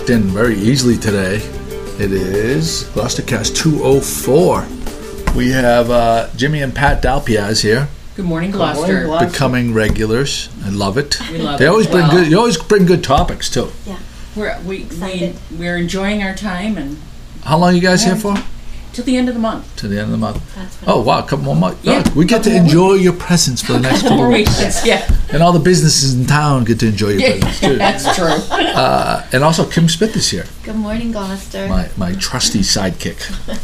walked in very easily today. It is Gloucestercast 204. We have Jimmy and Pat Dalpiaz here. Good morning, Gloucester. Becoming regulars. I love it. We love they it. always bring good. You always bring good topics too. Yeah. We're enjoying our time, and How long are you guys here for? till the end of the month. To the end of the month. That's Oh wow, a couple more months. Yeah, we get to couple more enjoy your presence for the next couple More of weeks. weeks, yeah. And all the businesses in town get to enjoy your presence too. That's true. And also Kim Smith is here. Good morning, Gloucester. My trusty sidekick,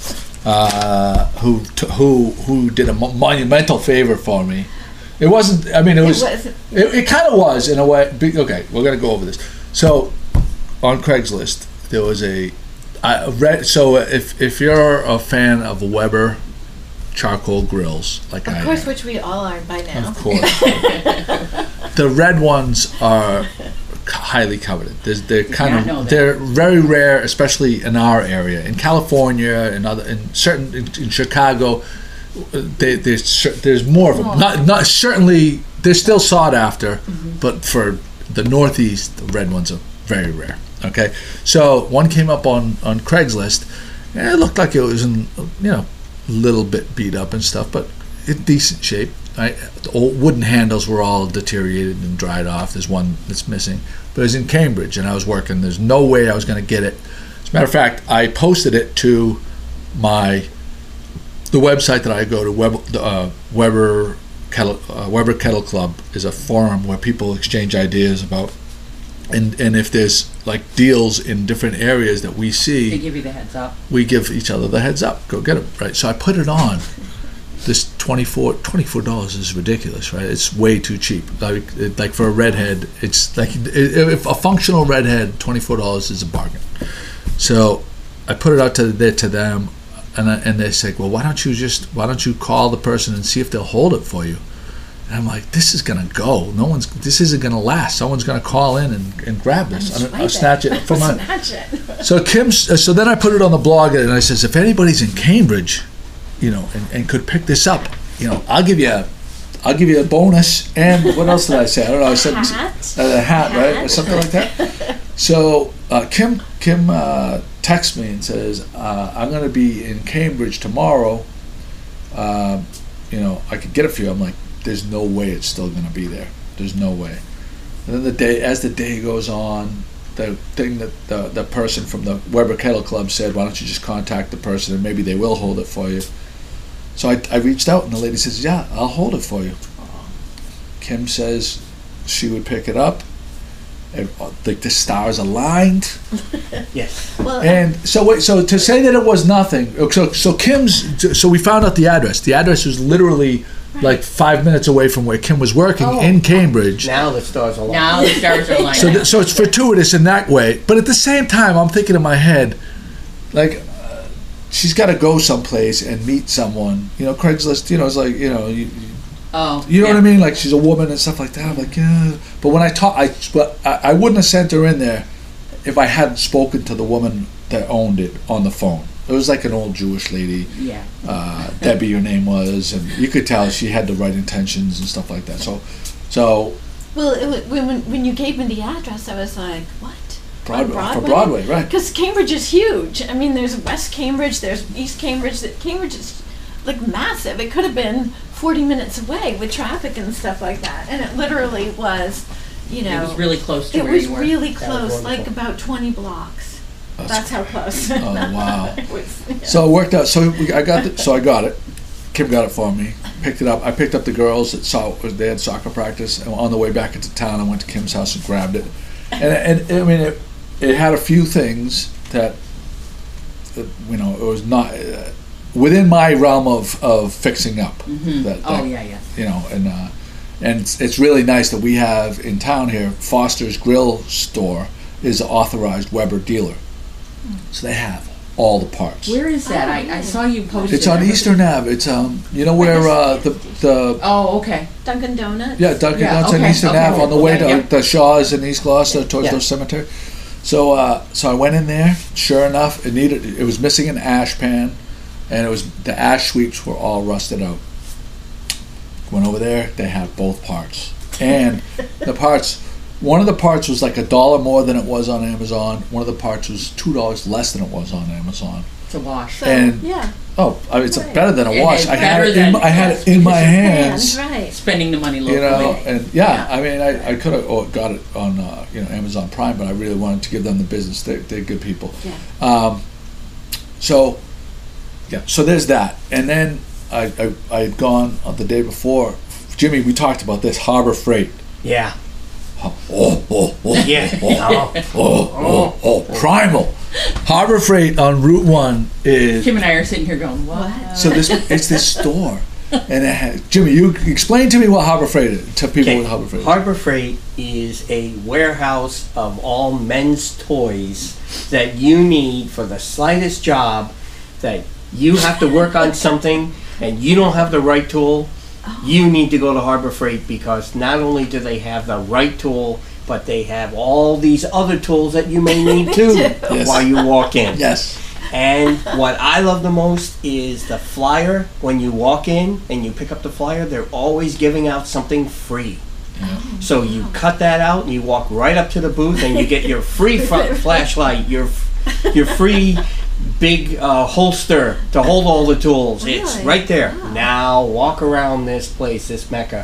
who did a monumental favor for me. It wasn't. I mean, it was. It kind of was in a way. Okay, we're gonna go over this. So, on Craigslist, there was I read. So if you're a fan of Weber charcoal grills, like Of I course, am, which we all are by now. of course, the red ones are highly coveted. They're kind Yeah, I know of that. they're very rare, especially in our area, in California, and in Chicago. There's more of them. Not certainly they're still sought after, but for the Northeast, the red ones are very rare. Okay, so one came up on Craigslist, and it looked like it was in a little bit beat up and stuff, but in decent shape. The old wooden handles were all deteriorated and dried off. There's one that's missing, but it was in Cambridge, and I was working. There's no way I was going to get it. As a matter of fact, I posted it to the website that I go to, Weber Kettle Club, is a forum where people exchange ideas about, and if there's like deals in different areas that we They see, give you the heads up. we give each other the heads up. Go get them, right? So I put it on. This $24 is ridiculous, right? It's way too cheap. Like for a redhead, it's like if a functional redhead, $24 is a bargain. So I put it out to them. And they say, well, why don't you call the person and see if they'll hold it for you? And I'm like, this is gonna go. This isn't gonna last. Someone's gonna call in and grab this. I'll snatch it from my. Snatch it. So then I put it on the blog and I says, if anybody's in Cambridge, and could pick this up, I'll give you a bonus. And what else did I say? I don't know. I said a hat, right, or something like that. So Kim texts me and says, I'm going to be in Cambridge tomorrow. I could get it for you. I'm like, there's no way it's still going to be there. There's no way. And then as the day goes on, the thing that the person from the Weber Kettle Club said, why don't you just contact the person and maybe they will hold it for you. So I reached out and the lady says, yeah, I'll hold it for you. Kim says she would pick it up. And, like the stars aligned. Yes. Well, And so to say that it was nothing. So we found out the address. The address was literally like 5 minutes away from where Kim was working in Cambridge. Now the stars are aligned. Now the stars are lining. So it's fortuitous in that way. But at the same time, I'm thinking in my head, like, she's got to go someplace and meet someone. Craigslist. It's like you know what I mean? Like she's a woman and stuff like that. I'm like, yeah. But when I wouldn't have sent her in there if I hadn't spoken to the woman that owned it on the phone. It was like an old Jewish lady. Yeah. Debbie, her name was, and you could tell she had the right intentions and stuff like that. So. well, when you gave me the address, I was like, what? For Broadway, right? Because Cambridge is huge. I mean, there's West Cambridge, there's East Cambridge. Cambridge is like massive. It could have been 40 minutes away with traffic and stuff like that, and it literally was, It was really close to It where was you were. really That was close, like wonderful. about 20 blocks. That's how close. Oh wow! It was, yeah. So it worked out. So I got it. Kim got it for me. Picked it up. I picked up the girls that they had soccer practice, and on the way back into town, I went to Kim's house and grabbed it. And I mean, it had a few things that it was not within my realm of fixing up. And it's really nice that we have in town here, Foster's Grill Store is an authorized Weber dealer. So they have all the parts. Where is that? I saw you posted. It's on Eastern Ave. It's where the Oh, okay. Dunkin' Donuts. Dunkin' Yeah, Donuts on okay, Eastern okay. Ave on the way to Yeah. the Shaws in East Gloucester towards Yeah. the cemetery. So I went in there. Sure enough, it was missing an ash pan, and the ash sweeps were all rusted out. Went over there. They had both parts, and the parts one of the parts was like $1 more than it was on Amazon. One of the parts was $2 less than it was on Amazon. It's a wash. So, And- yeah. Oh, I mean, it's Right. better than a And wash. it's I had better it in, than- I had it in my Hands, hands. right. Spending the money locally. You know, and yeah, Yeah. I mean, I could have got it on Amazon Prime, but I really wanted to give them the business. They're good people. Yeah. So there's that, and then I had gone on the day before. Jimmy, we talked about this Harbor Freight. Yeah. Oh, Yeah. Primal. Harbor Freight on Route 1 is Kim and I are sitting here going, what? so it's this store, and it has, Jimmy, you explain to me what Harbor Freight is to people Okay. what Harbor Freight is. Harbor Freight is a warehouse of all men's toys that you need for the slightest job that you have to work on something and you don't have the right tool. You need to go to Harbor Freight because not only do they have the right tool, but they have all these other tools that you may need too Yes. while you walk in. Yes. And what I love the most is the flyer. When you walk in and you pick up the flyer, they're always giving out something free. So you cut that out and you walk right up to the booth and you get your free flashlight, your free big holster to hold all the tools. It's Really? right there. Wow. Now walk around this place, this Mecca.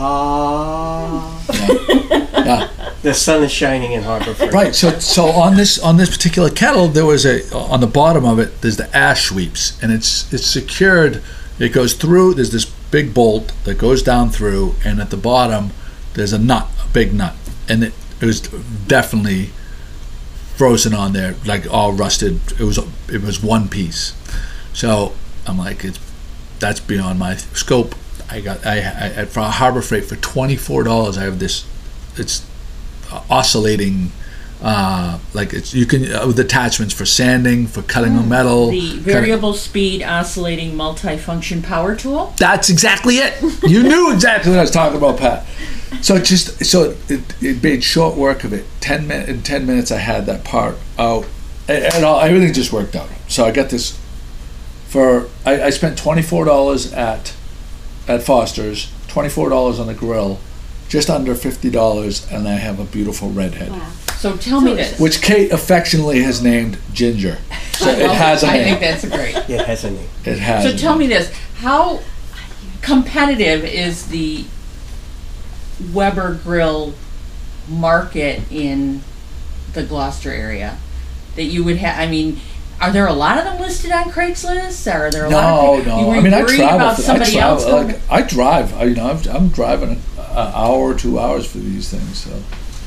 Yeah. The sun is shining in Harbor Freight. Right. So on this particular kettle, there was on the bottom of it. There's the ash sweeps, and it's secured. It goes through. There's this big bolt that goes down through, and at the bottom, there's a big nut, and it was definitely frozen on there, like all rusted. It was one piece. So I'm like, that's beyond my scope. I for Harbor Freight for $24. I have this. It's oscillating, like you can with attachments for sanding, for cutting on metal. The variable speed oscillating multifunction power tool. That's exactly it. You knew exactly what I was talking about, Pat. So it made short work of it. In 10 minutes, I had that part out, and everything just worked out. So I got this I spent $24 at Foster's, $24 on the grill, just under $50, and I have a beautiful redhead, Wow. So tell me this. which Kate affectionately has named Ginger. So it has a I think name. that's great. It has a name. It has. So a tell name. me this: how competitive is the Weber Grill market in the Gloucester area that you would have? I mean, are there a lot of them listed on Craigslist? Are there a lot of No. You were I mean, I worried travel. about somebody else going? Like, I drive. I'm driving an hour or 2 hours for these things. So.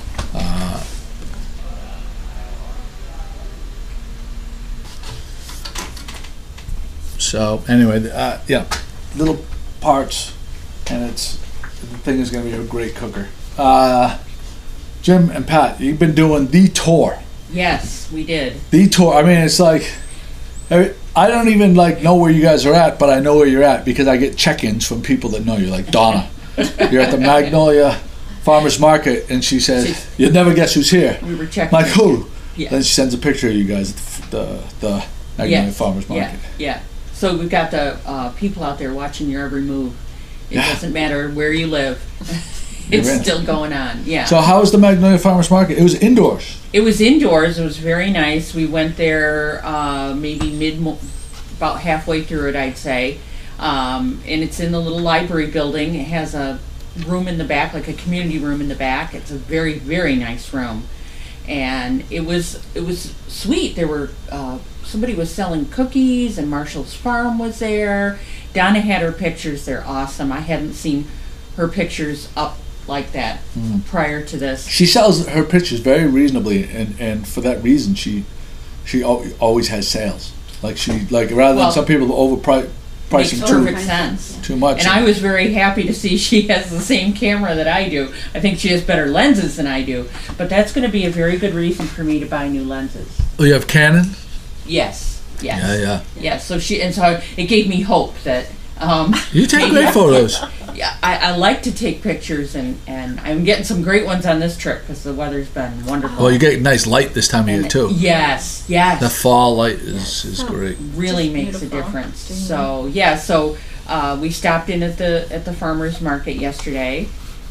So anyway, yeah, little parts, and the thing is going to be a great cooker. Jim and Pat, you've been doing the tour. Yes, we did. The tour. I mean, it's like I don't even know where you guys are at, but I know where you're at because I get check-ins from people that know you, like Donna. You're at the Magnolia Farmers Market, and she says, "You'll never guess who's here." We were checking. I'm like, who? Yeah. Then she sends a picture of you guys at the Magnolia Yes. Farmers Market. Yeah. So we've got the people out there watching your every move. It Yeah. doesn't matter where you live. You're It's in. still going on. Yeah. So how was the Magnolia Farmers Market? It was indoors. It was indoors. It was very nice. We went there maybe about halfway through it, I'd say. And it's in the little library building. It has a room in the back, like a community room in the back. It's a very, very nice room. And it was sweet. There were somebody was selling cookies, and Marshall's Farm was there. Donna had her pictures. They're awesome. I hadn't seen her pictures up like that prior to this. She sells her pictures very reasonably, and for that reason, she always has sales. Rather than some people Makes pricing perfect sense. too much. And I was very happy to see she has the same camera that I do. I think she has better lenses than I do. But that's going to be a very good reason for me to buy new lenses. Oh, you have Canon? Yes. Yeah. Yes. So it gave me hope that. You take maybe great photos. Yeah, I like to take pictures, and I'm getting some great ones on this trip because the weather's been wonderful. Well, you get nice light this time of year too. Yes. The fall light is great. Really Just makes a beautiful. difference. So we stopped in at the farmers market yesterday,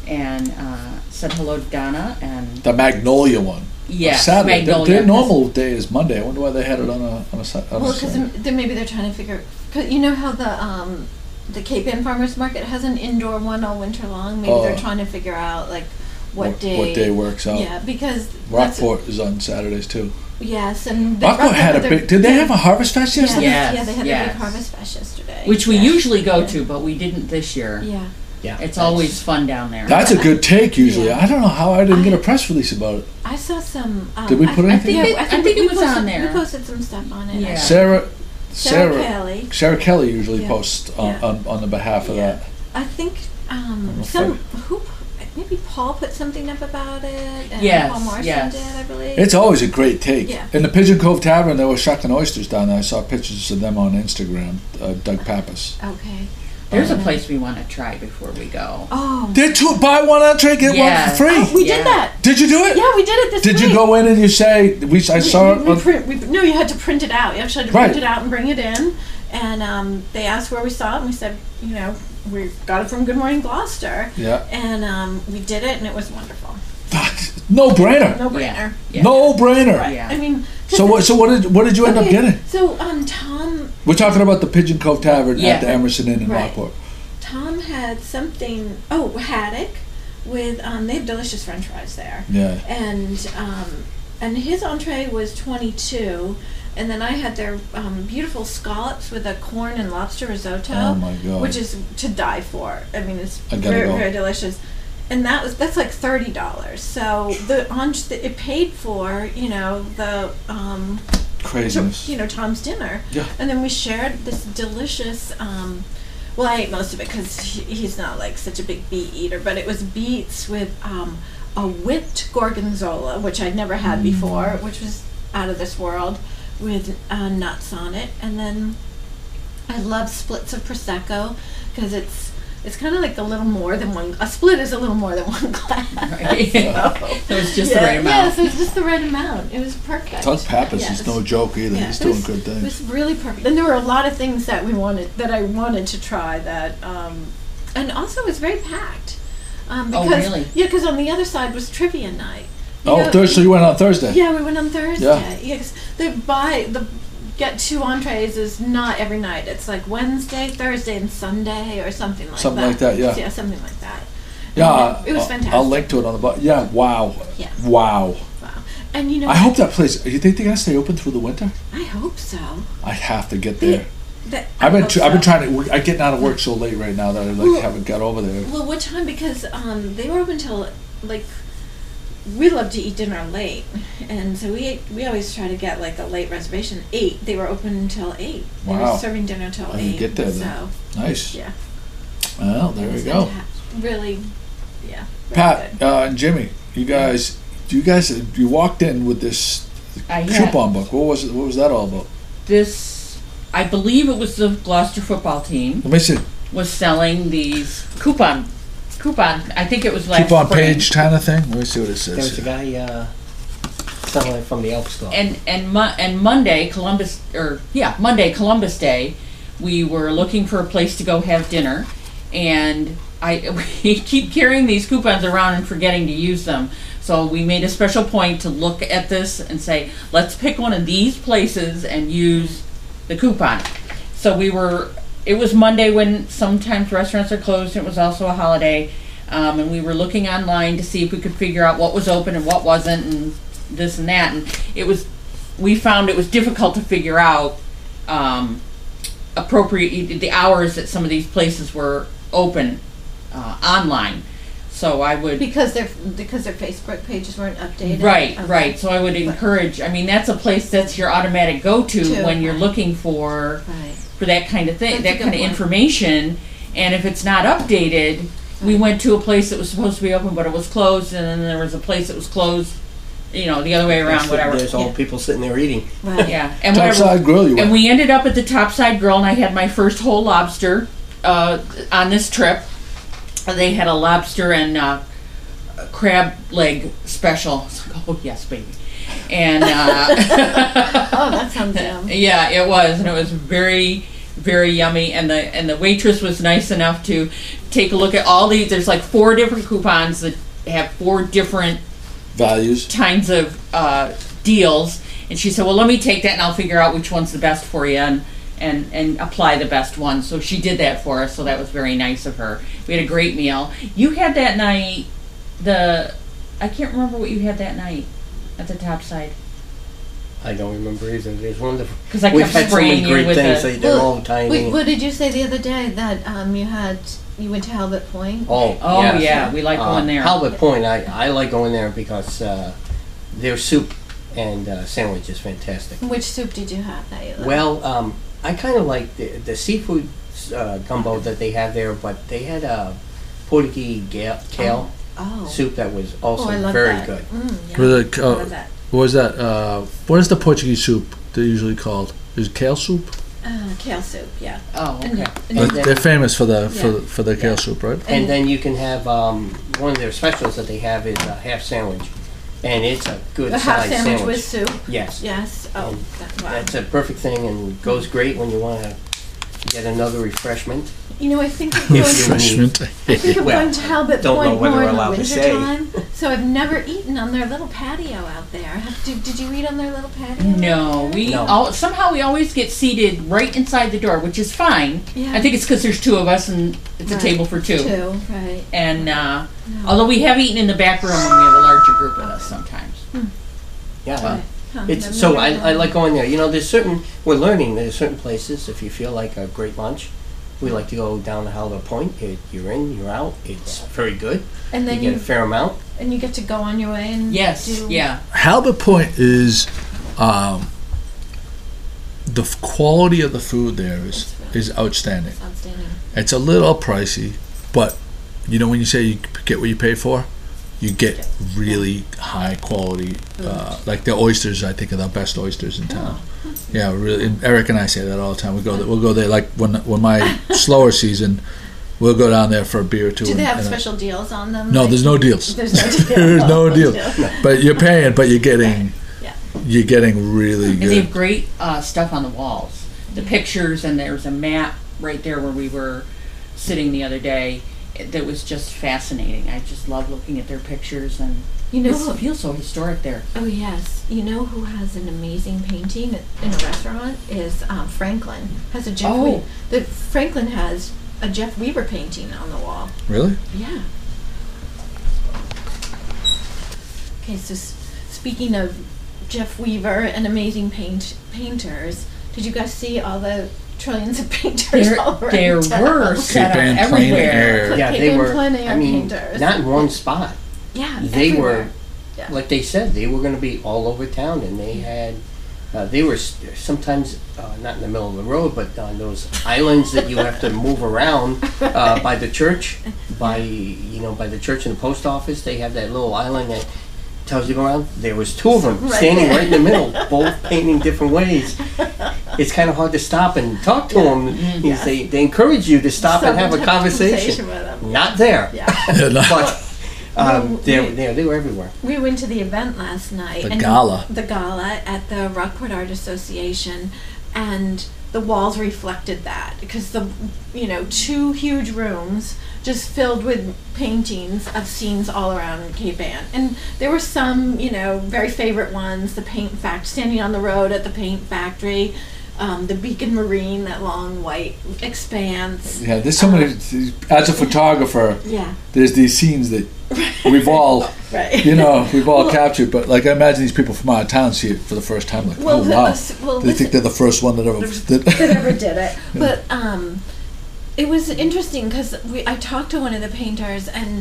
and said hello to Donna and The Magnolia one. yes, Saturday. Magnolia. Their normal day is Monday. I wonder why they had it on a Well, Saturday. because maybe they're trying to figure. Cause you know how the Cape Ann Farmers Market has an indoor one all winter long. Maybe they're trying to figure out like what day works out. Yeah, because Rockport is on Saturdays too. yes, and Rockport had a big. Did they have a Harvest Fest yesterday? Yeah. They had Yes. a big Harvest Fest yesterday. which we Yeah. usually go Yeah. to, but we didn't this year. Yeah. Yeah. It's always fun down there. That's a good take. Usually, Yeah. I don't know how I didn't get a press release about it. I saw some. Did we put anything? Yeah, I think it was posted, on there. We posted some stuff on it. Yeah. Sarah Sarah Kelly. Kelly usually Yeah. posts Yeah. on the behalf of Yeah. that. I think maybe Paul put something up about it. And Yes, Paul Morrison yes. did, I believe. It's always a great take. Yeah. In the Pigeon Cove Tavern, there was shucking oysters down there. I saw pictures of them on Instagram. Doug Pappas. Okay. There's a place we want to try before we go. Oh. Did buy one entree, get Yeah. one for free? Oh, we Yeah. did that. Did you do it? Yeah, we did it this Did week. you go in and you say I saw it? No, you had to print it out. You actually had to Right. print it out and bring it in. And they asked where we saw it, and we said, we got it from Good Morning Gloucester. Yeah. And we did it, and it was wonderful. No brainer. No brainer. Yeah. No brainer. Right. Yeah. I mean. So what did you end up Okay, getting? So Tom We're talking about the Pigeon Cove Tavern Yeah. at the Emerson Inn in Right. Rockport. Tom had something. Oh, haddock with they have delicious French fries there. Yeah. And his entree was 22, and then I had their beautiful scallops with a corn and lobster risotto. Oh my God. Which is to die for. I mean, it's I gotta very go. very delicious. And that's like $30. So it paid for the Craziness. Tom's dinner. Yeah. And then we shared this delicious. Well, I ate most of it because he's not like such a big beet eater, but it was beets with a whipped gorgonzola, which I'd never had before, which was out of this world, with nuts on it. And then I love splits of prosecco because it's kind of like a little more than one. A split is a little more than one glass. Right. So it's just the right amount. Yeah, so it's just the right amount. It was perfect. Doug Pappas Yes. is no joke either. Yeah, He's it doing was- good It was things. really perfect, and there were a lot of things that I wanted to try. That, and also it was very packed. Because, really? Yeah, because on the other side was trivia night. You know, Thursday. So you went on Thursday. Yeah, we went on Thursday. Yeah. Yeah, 'cause the get 2 entrees is not every night. It's like Wednesday, Thursday, and Sunday, or something like that. Something like that, yeah. Yeah, something like that. Yeah. And it was fantastic. I'll link to it on the bottom. Yeah. Wow. Yeah. Wow. Wow. And I hope that place. You think they're gonna stay open through the winter? I hope so. I have to get there. I've I've been trying to. I'm getting out of work so late right now that I haven't got over there. Well, what time? Because they were open till like. We love to eat dinner late, and so we always try to get like a late reservation. 8. They were open until 8. They Wow. were serving dinner till I 8. didn't get there then. So Nice. yeah. Well, there it we was go. Really, yeah. Very Pat good. and Jimmy, you guys walked in with this I had coupon book. What was it? What was that all about? this. I believe it was the Gloucester football team Let me see. was selling these coupon. I think it was last Coupon spring. page kind of thing. Let me see what it There was says. a guy selling it from the Elks Club. And Monday Monday Columbus Day, we were looking for a place to go have dinner, and we keep carrying these coupons around and forgetting to use them. So we made a special point to look at this and say, let's pick one of these places and use the coupon. So it was Monday when sometimes restaurants are closed. It was also a holiday. And we were looking online to see if we could figure out what was open and what wasn't and this and that. And we found it was difficult to figure out the hours that some of these places were open online. So I would Because their Facebook pages weren't updated. right. Okay. So I would encourage. That's a place that's your automatic go-to To, when you're right. looking for Right. that kind of thing, That's a that good kind of point. information. And if it's not updated, we went to a place that was supposed to be open, but it was closed, and then there was a place that was closed. The other way around, whatever. There's all Yeah. people sitting there eating. Right. Yeah, and whatever. Topside Grill, you And went. we ended up at the Topside Grill, and I had my first whole lobster on this trip. They had a lobster and crab leg special. It's like, oh yes, baby. And Oh, that sounds yum. yeah, it was, and it was very, very yummy. And the waitress was nice enough to take a look at all these. There's like 4 different coupons that have 4 different Values. kinds of deals. And she said, well, let me take that and I'll figure out which one's the best for you and apply the best one. So she did that for us, so that was very nice of her. We had a great meal. You had that night, I can't remember what you had that night at the top side. I don't remember either. There's wonderful. Because I We've kept had so many spraying you great with things. the... They're all tiny. Wait, what did you say the other day that you went to Halbert Point? Oh, yes. yeah, we like going there. Halbert Point, I like going there because their soup and sandwich is fantastic. Which soup did you have that you liked? Well, I kind of like the seafood gumbo that they have there, but they had a Portuguese kale soup that was also I love very that. good. Yeah. With I love that. what was that? What is the Portuguese soup they're usually called? Is it kale soup? Kale soup, yeah. Oh, And- okay. and And you- They're famous for the Yeah. for the kale Yeah. soup, right? And then you can have one of their specials that they have is a half sandwich, and it's a good a half sized sandwich sandwich. with soup. Yes, Yes. Oh, And wow. that's a perfect thing and goes great when you want to get another refreshment. You know, I think I'm going to, Refreshment. I think I'm Well, going to Halbert don't know Point whether more we're in the allowed to winter say. time. So I've never eaten on their little patio out there. Did you eat on their little patio? No, No. somehow we always get seated right inside the door, which is fine. Yeah. I think it's because there's 2 of us and it's a Right. table for 2. Two, right. And No. although we have eaten in the back room when we have a larger group with us sometimes. Yeah. Right. Huh, It's I've so never I done like going there. You know, we're learning there's certain places if you feel like a great lunch. We like to go down to Halbert Point. You're in, you're out. It's very good. And You then get a fair amount. and you get to go on your way and Yes, do yeah. Halbert Point is the quality of the food there is outstanding. It's outstanding. It's a little pricey, but you know when you say you get what you pay for, you get really high quality. Like the oysters, I think are the best oysters in town. Yeah, really. And Eric and I say that all the time. We'll go there. Like when my slower season, we'll go down there for a beer or two. Do they have and special deals on them? no, Like- there's no deals. There's no deal. There's no deal. deal. But you're paying, but you're getting Yeah. you're getting really And they have good. great stuff on the walls. The pictures, and there's a map right there where we were sitting the other day that was just fascinating. I just love looking at their pictures, and You know, it feels so historic there. oh yes, you know who has an amazing painting in a restaurant is Franklin. Has a Jeff. Oh. Franklin has a Jeff Weaver painting on the wall. Really? Yeah. Okay, so speaking of Jeff Weaver and amazing painters, did you guys see all the trillions of painters all around There town? were set up Cape Ann, plein everywhere. air. Yeah, Cape they Ann were. plein air I mean, painters. not in one spot. Yeah, They everywhere. were, Yeah. like they said, they were going to be all over town, and they had. They were sometimes not in the middle of the road, but on those islands that you have to move around by the church, by the church and the post office. They have that little island that tells you to go around. There was 2 of them Right standing there. right in the middle, both painting different ways. It's kind of hard to stop and talk to them. Yes. They encourage you to stop and have a conversation. with them. Not there, Yeah. Yeah, no. but No, they were everywhere. We went to the event last night. The and gala. The gala at the Rockport Art Association, and the walls reflected that because 2 huge rooms just filled with paintings of scenes all around Cape Ann, and there were some very favorite ones. The paint factory, standing on the road at the paint factory. The Beacon Marine, that long white expanse. Yeah, there's so many. As a photographer, Yeah. there's these scenes that we've all, Right. we've all captured. But like, I imagine these people from out of town see it for the first time. Like, Well, oh wow, well, they think they're the first one that ever. that ever did it. But it was interesting because I talked to one of the painters and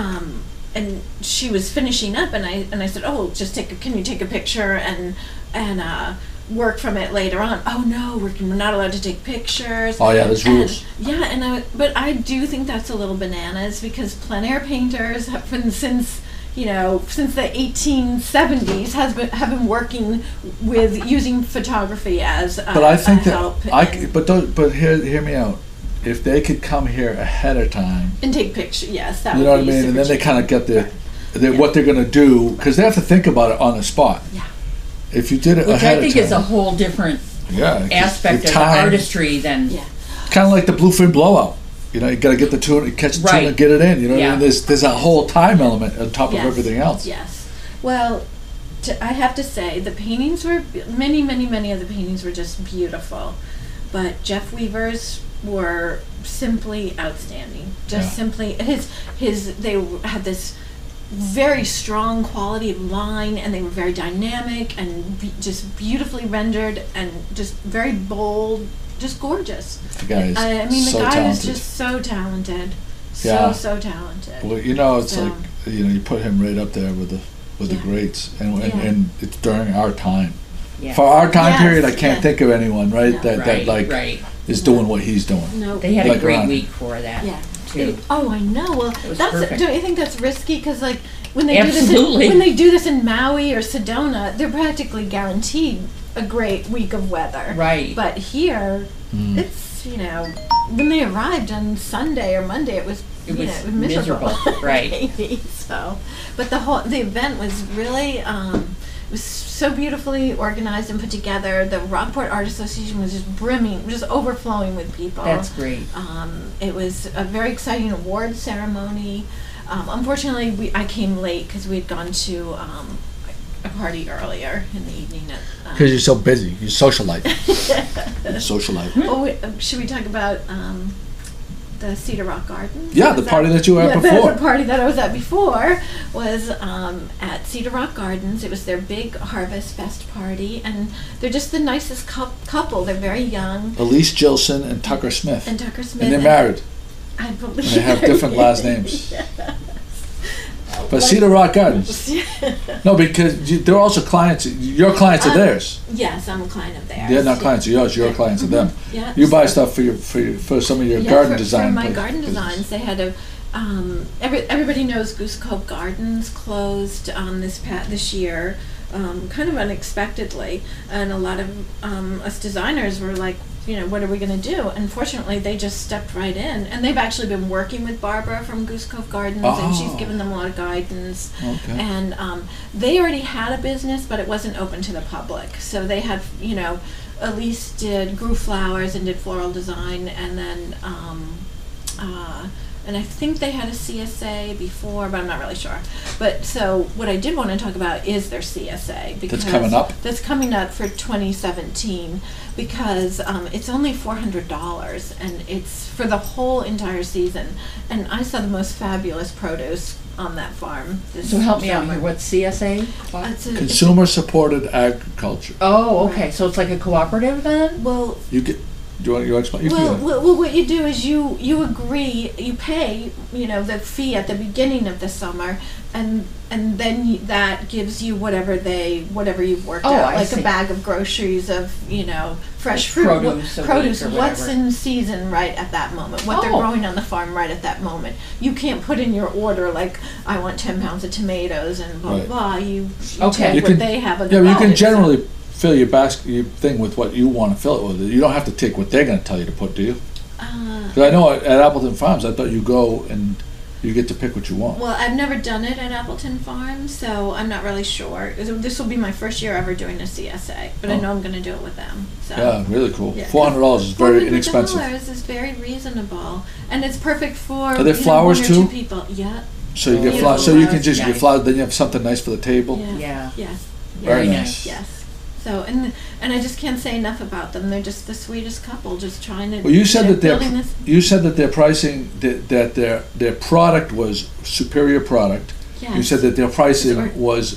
she was finishing up and I said, oh, just can you take a picture and work from it later on. Oh no, we're not allowed to take pictures. Oh yeah, there's rules. But I do think that's a little bananas because plein air painters have been since the 1870s have been working with using photography as But I think a help but hear me out. If they could come here ahead of time, and take pictures. Yes, that you would know what I be mean, and then they super kind of get Yeah. what they're going to do because they have to think about it on the spot. Yeah. If you did it Which ahead I think of is a time, whole different Yeah, aspect the of the time. artistry than Yeah. Kind of like the Bluefin Blowout. You know, you got to get the tuna, catch the Right. tuna, get it in. You know, what I Yeah. mean? There's a whole time element on top Yes. of everything else. Yes. Well, I have to say the paintings were many of the paintings were just beautiful, but Jeff Weaver's were simply outstanding. Just Yeah. simply they had this very strong quality of line, and they were very dynamic and just beautifully rendered and just very bold, just gorgeous. The guy is I mean, the so guy talented. is just so talented, Yeah. so talented. Well, you know, it's So- like, you know, you put him right up there with the Yeah. greats, and Yeah. and it's during our time. yeah. For our time Yes, period, I can't yeah. think of anyone, right? No. That right, like right. is doing what he's doing. No, They had Like a great around. week for that yeah. too. Oh, I know. Well, It was that's perfect. don't you think that's risky? Because like when they Absolutely. when they do this in Maui or Sedona, they're practically guaranteed a great week of weather. Right. But here, Mm. it's when they arrived on Sunday or Monday, it was It was miserable. miserable, right. Maybe, so, but the event was really. It was so beautifully organized and put together. The Rockport Art Association was just brimming, just overflowing with people. That's great. It was a very exciting award ceremony. Unfortunately, I came late because we had gone to a party earlier in the evening. Because you're so busy, you socialite. Socialite. Should we talk about the Cedar Rock Gardens? Yeah, the party that you were at before. The party that I was at before was at Cedar Rock Gardens. It was their big Harvest Fest party, and they're just the nicest couple. They're very young. Elise Gilson and Tucker Smith. And Tucker Smith. And they're married. I believe. And they have different last names. Yeah. But Cedar Rock Gardens. No, because they're also clients. Your clients are theirs. Yes, I'm a client of theirs. They're not clients of yours. You're Yeah. clients of them. Yeah. You buy stuff for some of your garden design. For my places. garden designs, they had a. Everybody knows Goose Cove Gardens closed this year, kind of unexpectedly, and a lot of us designers were like, what are we going to do? Unfortunately, they just stepped right in, and they've actually been working with Barbara from Goose Cove Gardens, and she's Oh. given them a lot of guidance. Okay. And they already had a business, but it wasn't open to the public. So they had, Elise grew flowers and did floral design, and then and I think they had a CSA before, but I'm not really sure. But so what I did want to talk about is their CSA, because coming up? That's coming up for 2017, because it's only $400, and it's for the whole entire season. And I saw the most fabulous produce on that farm this So help me out summer. here. What's CSA? It's a- Consumer supported agriculture. Oh, okay. Right. So it's like a cooperative then? well, You get. Do you want to explain? You can Well, do that. well, what you do is you agree, you pay, the fee at the beginning of the summer, and then that gives you whatever you've worked Oh, out, I like see. a bag of groceries of fresh Like fruit, produce a week produce, or what's whatever. in season right at that moment, what they're Oh. growing on the farm right at that moment. You can't put in your order like I want 10 pounds of tomatoes and blah Right. blah. You Okay. take You what can- they have. And Yeah, but you go, can it's- generally fill your basket, your thing with what you want to fill it with. You don't have to take what they're going to tell you to put, do you? Because I know at Appleton Farms, I thought you go and you get to pick what you want. Well, I've never done it at Appleton Farms, so I'm not really sure. This will be my first year ever doing a CSA, but I Oh. know I'm going to do it with them. So. Yeah, really cool. Yeah. $400 is very inexpensive. $400 is very reasonable, and it's perfect for Are there flowers one or too? two people. Yeah. So you get Beautiful flowers. So you can flowers, just get nice. flowers. Then you have something nice for the table. Yeah. Yeah. Yes. Very Very nice. Yes. So and I just can't say enough about them. They're just the sweetest couple, just trying to. Well, you said that building this. you said that their pricing that their product was superior product. Yes. You said that their pricing Or- was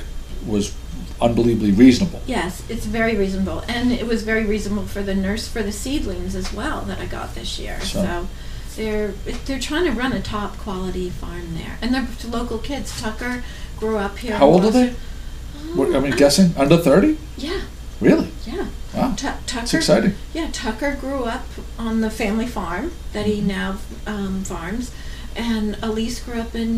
unbelievably reasonable. Yes, it's very reasonable, and it was very reasonable for the nurse for the seedlings as well that I got this year. So- So they're trying to run a top quality farm there, and they're local kids. Tucker grew up here. How in old are they? Boston. What, I mean, guessing under 30? Yeah, Really? yeah. Wow, Tucker. that's exciting. Yeah, Tucker grew up on the family farm that he now farms, and Elise grew up in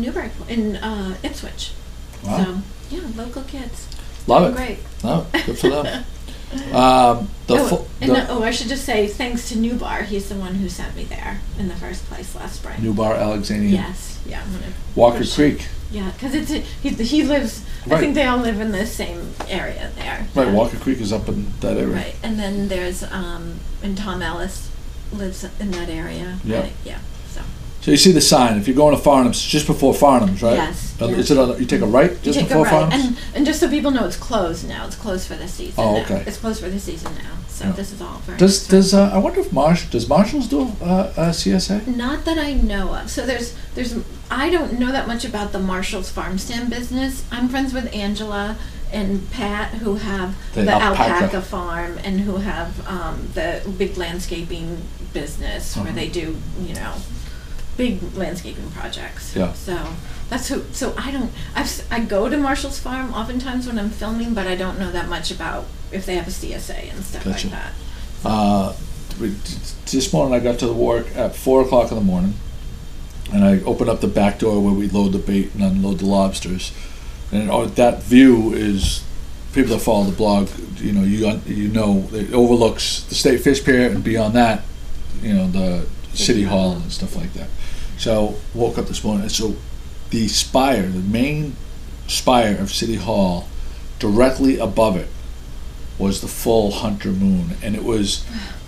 Ipswich. Wow, So yeah, local kids. love Doing it. Great. No, good for them. Oh, And I should just say thanks to New Bar. He's the one who sent me there in the first place last spring. New Bar, Alexandria. Yes, yeah. Walker Creek. Yeah, because he lives. Right. I think they all live in the same area there. Right, yeah. Walker Creek is up in that area. Right, and then there's and Tom Ellis lives in that area. Yeah. Right, yeah. So you see the sign. If you're going to Farnham's, just before Farnham's, right? Yes. Is it you take a right just you take before a right, Farnham's? and just so people know, it's closed now. It's closed for the season. Oh, now. okay. It's closed for the season now. So Yeah. this is all very. Does I wonder if does Marshalls do a CSA? Not that I know of. So there's I don't know that much about the Marshall's farm stand business. I'm friends with Angela and Pat, who have The alpaca alpaca. farm and who have the big landscaping business where they do, big landscaping projects. Yeah. So that's who. So I go to Marshall's farm oftentimes when I'm filming, but I don't know that much about if they have a CSA and stuff Gotcha. like that. This morning I got to the work at 4:00 in the morning, and I opened up the back door where we load the bait and unload the lobsters, and that view is, people that follow the blog, it overlooks the State Fish Pier, and beyond that, the City Hall and stuff like that. So woke up this morning, and so the main spire of City Hall, directly above it was the full hunter moon, and it was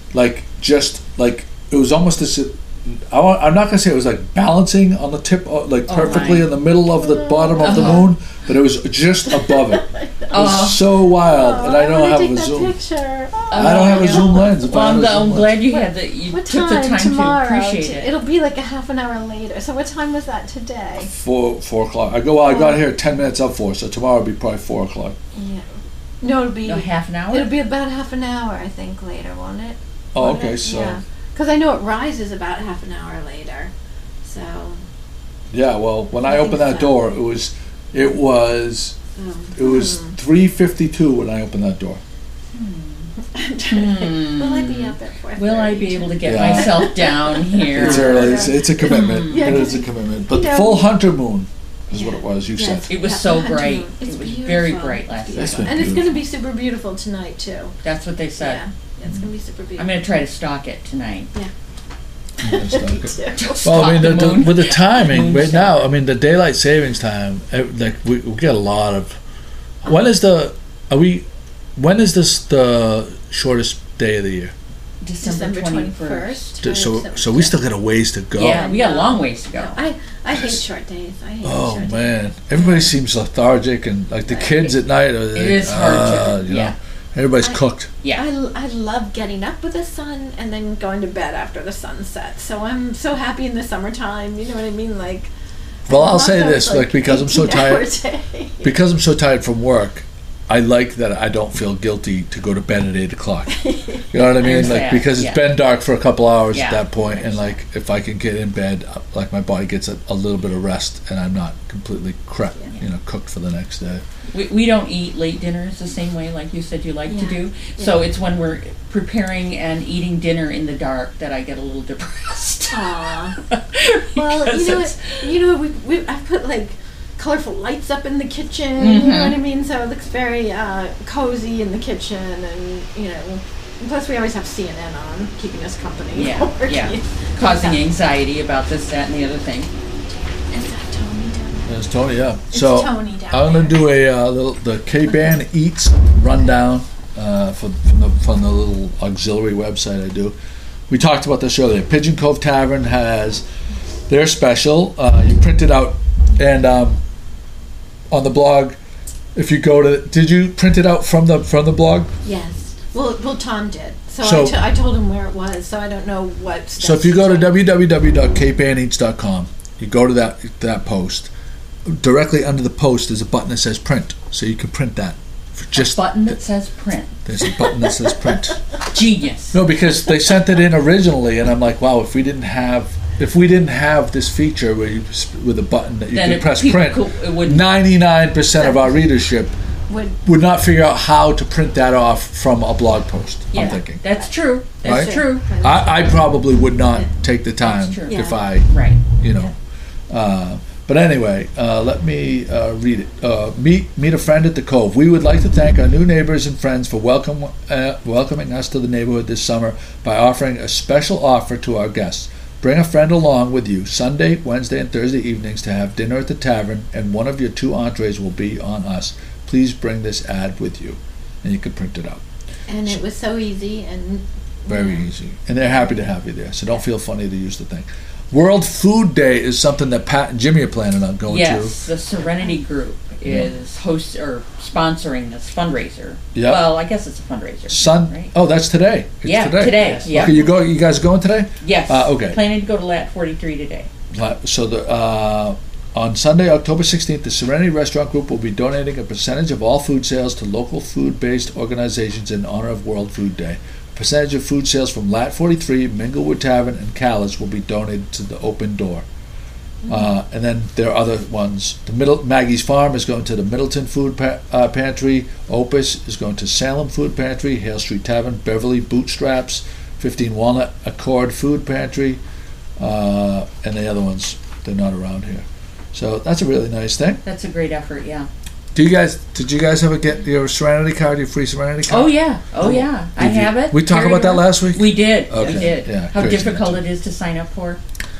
it was almost this. I'm not gonna say it was like balancing on the tip, perfectly in the middle of the bottom of the moon, but it was just above it. It was so wild, and I don't have a zoom. I don't have a zoom lens. I'm glad you had you What took the time time tomorrow? to appreciate it. It'll be like a half an hour later. So what time was that today? 4:00. I got here 10 minutes up 4, so tomorrow will be probably 4:00. Yeah. No, it'll be Half an hour? It'll be about half an hour, I think, later, won't it? Oh, Won't okay, it? so Yeah. Because I know it rises about half an hour later. So. yeah. Well, when I I opened think that so. door, it was 3:52 when I opened that door. Will I be up at 4:30? Will I be able to get Yeah. myself down here? It's early. It's a commitment. Yeah, It is a commitment. But you know- full hunter moon is what Yeah. it was. You Yes. said. It was Yeah, so the hunter bright. moon. It's It was beautiful. very bright last It's night. It's been And it's beautiful. going to be super beautiful tonight, too. That's what they said. Yeah, it's going to be super beautiful. I'm going to try to stalk it tonight. Yeah, stop Me it. too. Well, I mean, Stalk the moon. with the timing Moon right shot. now, I mean, the daylight savings time, we get a lot of. When is the shortest day of the year? December 21st. So we still got a ways to go. Yeah, we got a long ways to go. No, I hate short days. I hate Oh short days. man, everybody seems lethargic, and like the kids at night are. It is hard to, yeah. Everybody's I- cooked. Yeah. I love getting up with the sun and then going to bed after the sun sets. So I'm so happy in the summertime. You know what I mean? Like. Well, I I'll love say those, this, like, because I'm so 18-hour tired. days. Because I'm so tired from work, I like that I don't feel guilty to go to bed at 8 o'clock. You know what I mean? Like, understand, because it's yeah. been dark for a couple hours Yeah, at that point, I and like if I can get in bed, like my body gets a little bit of rest, and I'm not completely cooked for the next day. We don't eat late dinners the same way like you said you like to Yeah. do. So it's when we're preparing and eating dinner in the dark that I get a little depressed. Aw. Well, Because you know what? I put like colorful lights up in the kitchen. You know what I mean? So it looks very cozy in the kitchen, and plus we always have CNN on, keeping us company. Yeah, while we're yeah. eating. Causing anxiety about this, that, and the other thing. Is that Tony down there? There's Tony, yeah. It's So Tony down I'm gonna there. do the K-Band Eats rundown from the little auxiliary website I do. We talked about this earlier. Pigeon Cove Tavern has their special. You print it out, and on the blog, if you go to, did you print it out from the blog? Yes. Well, Tom did. So, So- I told him where it was. So I don't know what. So if you go to www.kbandeats.com, you go to that post. Directly under the post, there's a button that says print, so you can print that. For just Button that says print. there's a button that says print. Genius. No, because they sent it in originally, and I'm like, wow, if we didn't have this feature with a button that you Then could press people print, it wouldn't. 99% of our readership would not figure out how to print that off from a blog post. Yeah, I'm thinking. that's true. That's Right? true. I probably would not take the time That's true. if Yeah. I, Right. you know. But anyway, let me read it. Meet a friend at the Cove. We would like to thank our new neighbors and friends for welcoming us to the neighborhood this summer by offering a special offer to our guests. Bring a friend along with you Sunday, Wednesday, and Thursday evenings to have dinner at the tavern, and one of your 2 entrees will be on us. Please bring this ad with you. And you can print it out. And it was so easy and Very easy. And they're happy to have you there, so don't feel funny to use the thing. World Food Day is something that Pat and Jimmy are planning on going to. Yes, the Serenity Group is sponsoring this fundraiser. Yep. Well, I guess it's a fundraiser. Right? Oh, that's today. It's today. Yeah. Okay, you guys going today? Yes. Okay. Planning to go to Lat 43 today. So on Sunday, October 16th, the Serenity Restaurant Group will be donating a percentage of all food sales to local food-based organizations in honor of World Food Day. A percentage of food sales from Lat 43, Minglewood Tavern, and Callis will be donated to the Open Door. And then there are other ones. Maggie's Farm is going to the Middleton Food Pantry. Opus is going to Salem Food Pantry, Hale Street Tavern, Beverly Bootstraps, 15 Walnut Accord Food Pantry, and the other ones, they're not around here. So that's a really nice thing. That's a great effort, yeah. Did you guys ever get your Serenity card, your free Serenity card? Oh yeah, I have it. We talked about that last week? We did, Okay. we did. Yeah, How crazy difficult mentioned. it is to sign up for.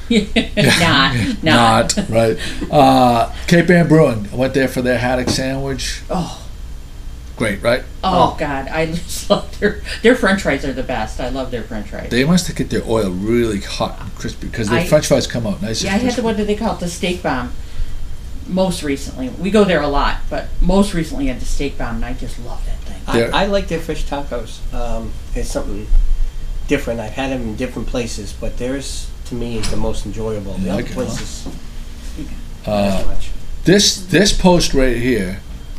Not right. Cape Ann Brewing. I went there for their haddock sandwich. Oh, Great, right? oh God, I just love their French fries are the best. I love their French fries. They must get their oil really hot and crispy because their French fries come out nice. Yeah, I and had the, crispy. what do they call it, the steak bomb. Most recently, we go there a lot, but most recently at the steak bomb, and I just love that thing. I like their fish tacos. It's something different. I've had them in different places, but theirs to me is the most enjoyable. The Like other it, places, not as much. This post right here.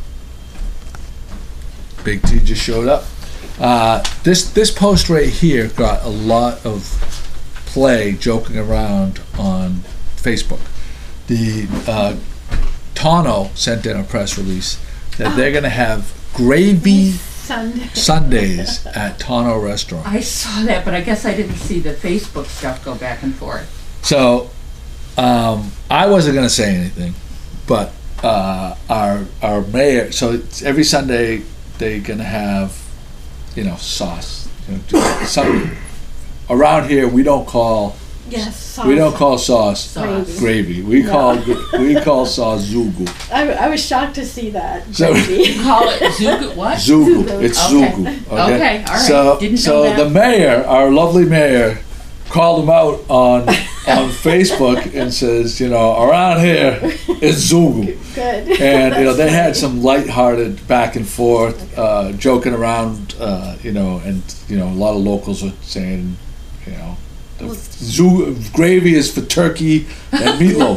Big T just showed up. This post right here got a lot of play joking around on Facebook. The Tono sent in a press release that they're going to have gravy Sundays at Tono Restaurant. I saw that, but I guess I didn't see the Facebook stuff go back and forth. So I wasn't going to say anything, but our mayor. So it's every Sunday they're going to have, sauce. Some around here we don't call. Yes, sauce. We don't call sauce Gravy. We call sauce zugu. I was shocked to see that. So- Gravy. Call it Zugu, what? Zugu. Zugu. It's Okay. zugu. Okay, all right. So, Didn't know so that. the mayor, our lovely mayor, called him out on Facebook and says, around here it's zugu. Good. And That's they had funny. some lighthearted back and forth, joking around, and a lot of locals were saying, gravy is for turkey and meatloaf.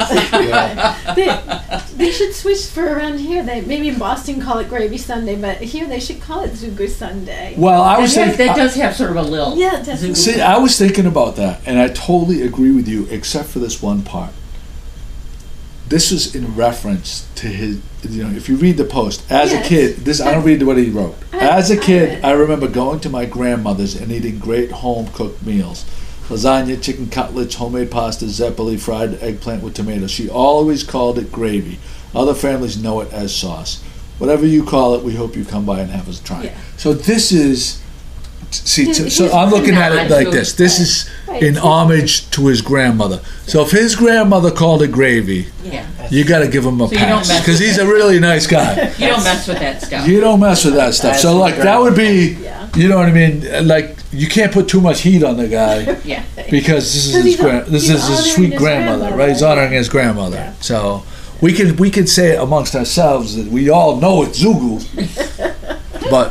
They should switch for around here. Maybe in Boston call it Gravy Sunday, but here they should call it Zugu Sunday. Well, I was That thinking. does have sort of a lilt. Yeah, definitely. See, I was thinking about that, and I totally agree with you, except for this one part. This was in reference to his, if you read the post, as a Yes. kid, I don't read what he wrote. As a I read kid, it. I remember going to my grandmother's and eating great home-cooked meals. Lasagna, chicken cutlets, homemade pasta, zeppoli, fried eggplant with tomatoes. She always called it gravy. Other families know it as sauce. Whatever you call it, we hope you come by and have us try. Yeah. So this is, so He's I'm looking at it nod like to- this. This is Right. in homage to his grandmother. So if his grandmother called it gravy, Yeah. you got to give him a So you don't pass mess because with he's a really nice guy. You don't mess with that stuff. You don't mess with that stuff. That's So like that would be, Yeah. you know what I mean? Like you can't put too much heat on the guy Yeah. because this is Because his he's this he's is his honoring sweet his grandmother, grandmother. right? He's honoring his grandmother. Yeah. So we can say it amongst ourselves that we all know it's Zugu, but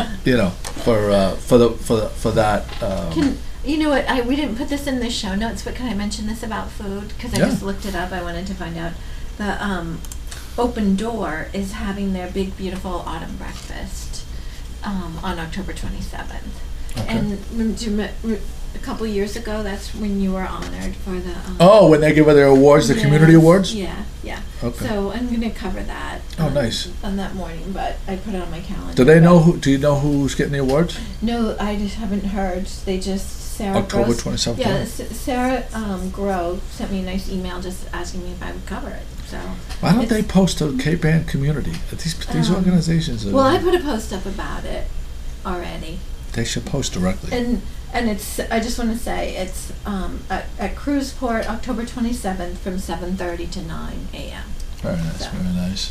for that. You know what? We didn't put this in the show notes, but can I mention this about food? Because I Yeah. just looked it up. I wanted to find out. The Open Door is having their big, beautiful autumn breakfast on October 27th. Okay. And a couple years ago, that's when you were honored for the. Oh, when they give their awards, the community Yes, awards. Yeah, yeah. Okay. So I'm going to cover that. Oh, nice. On that morning, but I put it on my calendar. Do they know but- who? Do you know who's getting the awards? No, I just haven't heard. They just Sarah. October Gross- 27th. Yeah, Sarah Grove sent me a nice email just asking me if I would cover it. So. Why don't they it's- post to Cape Ann community? These organizations, Well, I put a post up about it already. they should post directly. And it's, I just want to say, it's at Cruiseport, October 27th from 7:30 to 9 a.m. Very nice, So. very nice.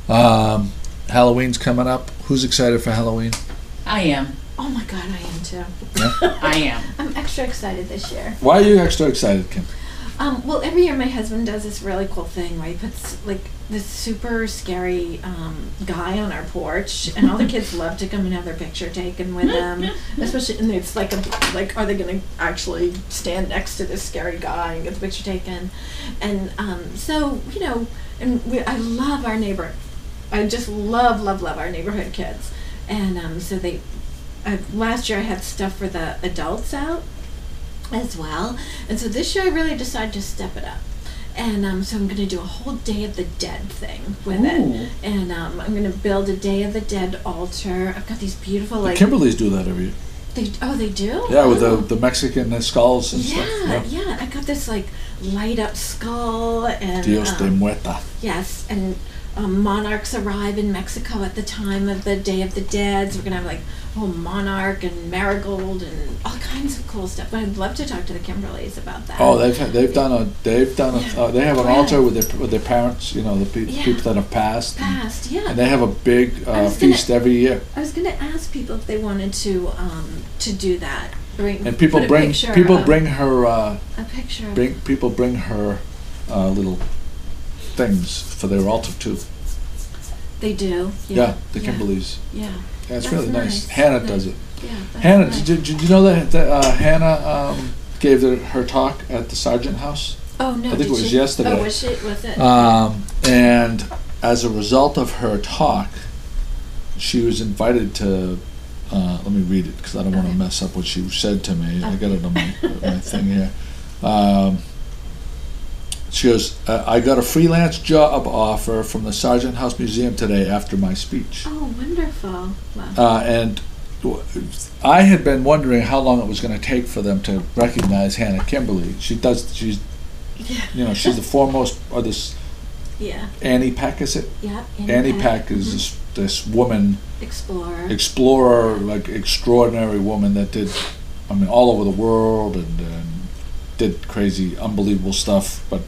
Halloween's coming up. Who's excited for Halloween? I am. Oh my God, I am too. I am. I'm extra excited this year. Why are you extra excited, Kim? Well, every year my husband does this really cool thing where he puts like this super scary guy on our porch, and all the kids love to come and have their picture taken with them. Especially, and it's like are they going to actually stand next to this scary guy and get the picture taken? And so and I love our neighbor. I just love our neighborhood kids, and so they. Last year I had stuff for the adults out as well, and so this year I really decided to step it up, and so I'm going to do a whole Day of the Dead thing with it, and I'm going to build a Day of the Dead altar. I've got these beautiful The Kimberleys do that every year. They do? Yeah, with the Mexican skulls and stuff. Yeah, I got this like light up skull and Dios de Muerta. yes, and monarchs arrive in Mexico at the time of the Day of the Dead. So we're gonna have like a whole monarch and marigold and all kinds of cool stuff. But I'd love to talk to the Kimberleys about that. Oh, they have an altar with their parents. You know, the Yeah. people that have passed. Past, yeah. And they have a big was feast every year. I was gonna ask people if they wanted to do that. And people put a bring picture people of- bring her a picture. bring her little things for their altar too. They do. Yeah, the Kimberleys. Yeah. Yeah, it's That's really nice. nice. Hannah Good. does it. Yeah. That's Hannah, nice. did you know that Hannah gave her talk at the Sargent House? Oh no! I think did it was she? yesterday. Oh, was it? Was it? And as a result of her talk, she was invited to. Let me read it because I don't want to Okay. mess up what she said to me. I Okay. got it on my thing here. She goes, I got a freelance job offer from the Sargent House Museum today after my speech. Oh, wonderful! Wow. And I had been wondering how long it was going to take for them to recognize Hannah Kimberly. She's she's the foremost, or this Yeah. Annie Peck, is it? Yeah. Annie Peck is this woman, explorer, like extraordinary woman that did, all over the world and did crazy, unbelievable stuff. But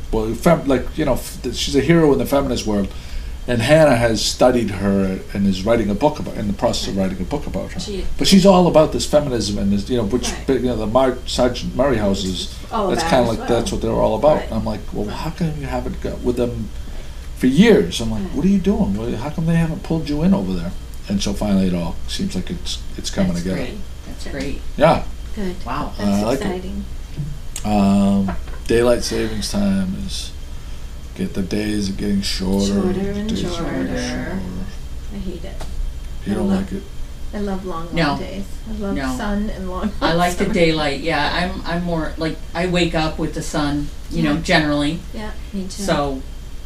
she's a hero in the feminist world, and Hannah has studied her and is writing a book in the process of writing a book about her. But she's all about this feminism and this, Right. the Sergeant Murray House is. All That's about kind of as like well. that's what they're all about. Right. And I'm like, well, how come you haven't got with them for years? I'm like, Right. what are you doing? How come they haven't pulled you in over there? And so finally, it all seems like it's coming That's together. great. That's great. Yeah. Good. Wow. That's I like it. exciting. Daylight savings time is the days are getting shorter. Shorter and days are getting shorter. I hate it. You don't like it? I love long No. days. I love No. sun and long. I like the summer. daylight. Yeah, I'm more like I wake up with the sun. Yeah. Generally. Yeah, me too. So.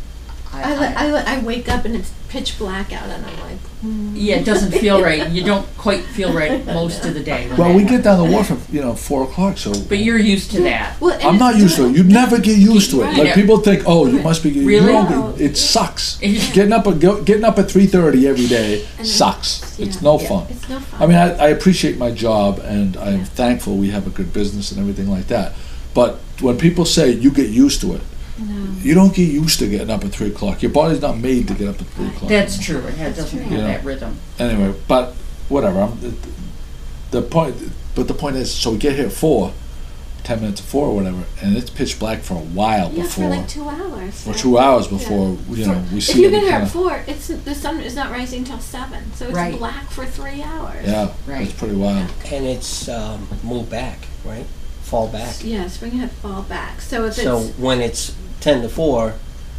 I wake up and it's pitch black out and I'm like. Yeah, it doesn't feel right. You don't quite feel right most of the day. when Well, that we get down the happens. wharf at 4 o'clock, so. But you're used to that. Well, and I'm not it's used to it. doing- You never get used to it. Right. Like people think, oh, you Right. must be. Really? You don't, No. it sucks. Yeah. Getting up at 3:30 every day And then- sucks. yeah, It's no yeah, fun. It's no fun. I mean, I appreciate my job, and I'm Yeah. thankful we have a good business and everything like that. But when people say you get used to it, No. you don't get used to getting up at 3 o'clock. Your body's not made to get up at 3 o'clock. That's true. It That's doesn't true. have Yeah. that rhythm. Anyway, but whatever. The point is, so we get here at 4, 10 minutes to 4 or whatever, and it's pitch black for a while Yeah, before. for like 2 hours. For right? 2 hours before we If see you any get here kind at of 4, the sun is not rising till 7, so it's Right. black for 3 hours. yeah, Right. it's pretty wild. And it's move back, right? Fall back. Yeah, spring had fall back. So if So it's when it's 10 to 4,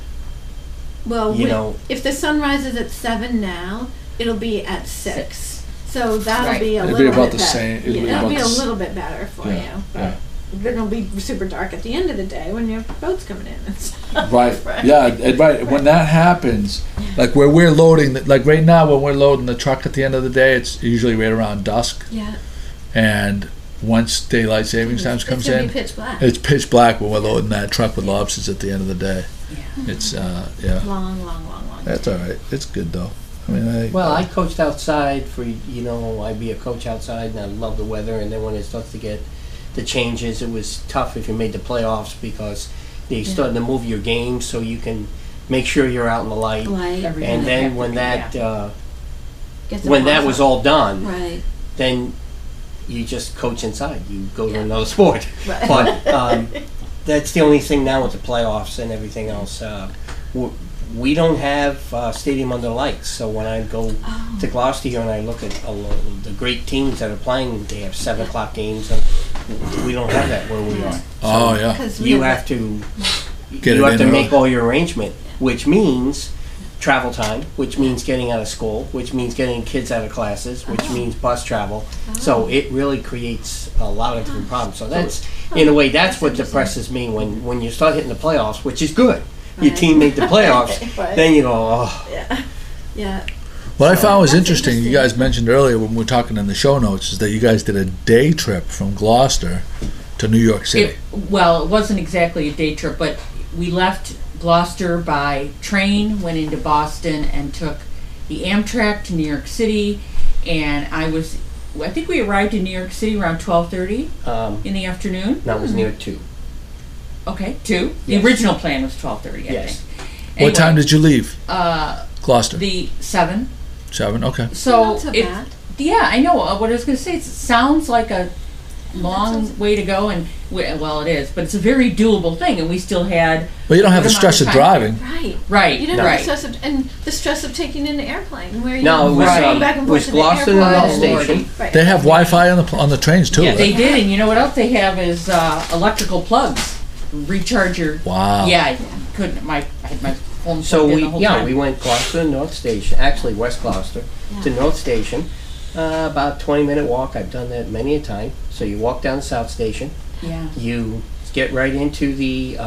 if the sun rises at 7 now, it'll be at 6. So that'll Right. be a It'll be little about bit the better. same- it'll Yeah, be it'll about be the a s- little bit better for Yeah, you. But yeah. then it'll be super dark at the end of the day when your boat's coming in and stuff. Right. Yeah. Right. When that happens, like where we're loading, like right now when we're loading the truck at the end of the day, it's usually right around dusk. Yeah. And once daylight savings times comes it's gonna in, be pitch black. it's pitch black when we're loading that truck with lobsters at the end of the day. It's yeah. Long. That's all right. It's good though. I mean, Well, I coached outside for, I'd be a coach outside, and I love the weather. And then when it starts to get the changes, it was tough if you made the playoffs because they started to move your games so you can make sure you're out in the light. And then when that was all done, Right. then you just coach inside. You go to another sport. Right. But that's the only thing now with the playoffs and everything else. We don't have stadium under lights, so when I go to Gloucester here and I look at the great teams that are playing, they have 7 o'clock games, and we don't have that where we are. oh yeah. You have to Get you it have in to make early. all your arrangement, which means travel time, which means getting out of school, which means getting kids out of classes, which means bus travel. So it really creates a lot of different problems. So that's, in a way, that's what depresses me when you start hitting the playoffs, which is good. Your team made the playoffs, Right. then you go, oh. Yeah. What I found was That's interesting, you interesting. guys mentioned earlier when we were talking in the show notes, is that you guys did a day trip from Gloucester to New York City. It wasn't exactly a day trip, but we left Gloucester by train, went into Boston, and took the Amtrak to New York City. And I think we arrived in New York City around 12:30 in the afternoon. That was near 2. Okay, 2. The Yes. original plan was 12:30, I Yes. think. What time did you leave? Gloucester? The 7. 7, okay. So Not so bad. yeah, I know. What I was going to say, it sounds like a long way to go, and well, it is, but it's a very doable thing, and we still had. But you don't have the good amount stress of time. driving. Right. Right. You don't No. have the stress of, and the stress of taking an airplane where you No, it was, go back and it was forth to the Gloucester to airport. North Station. Right. They have Wi-Fi on the trains too. Yeah, right? they did, and you know what else they have is electrical plugs. Recharge your. Wow. Yeah, I couldn't. I had my phone So plugged in the whole time. we went Gloucester to North Station, actually West Gloucester to North Station. About 20-minute walk. I've done that many a time. So you walk down South Station. Yeah. You get right into the